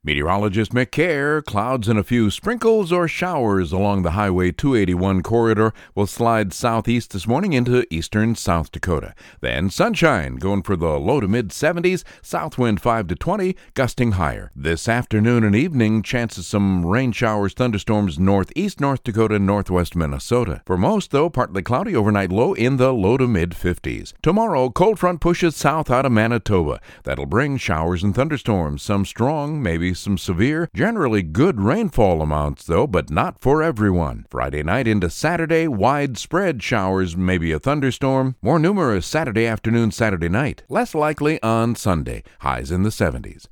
Meteorologist Mick Kerr, clouds and a few sprinkles or showers along the Highway 281 corridor will slide southeast this morning into eastern South Dakota. Then sunshine going for the low to mid-70s, south wind 5 to 20, gusting higher. This afternoon and evening, chances some rain showers, thunderstorms northeast North Dakota and northwest Minnesota. For most, though, partly cloudy, overnight low in the low to mid-50s. Tomorrow, cold front pushes south out of Manitoba. That'll bring showers and thunderstorms, some strong, maybe some severe, generally good rainfall amounts though, but not for everyone. Friday night into Saturday, widespread showers, maybe a thunderstorm. More numerous Saturday afternoon, Saturday night. Less likely on Sunday. Highs in the 70s.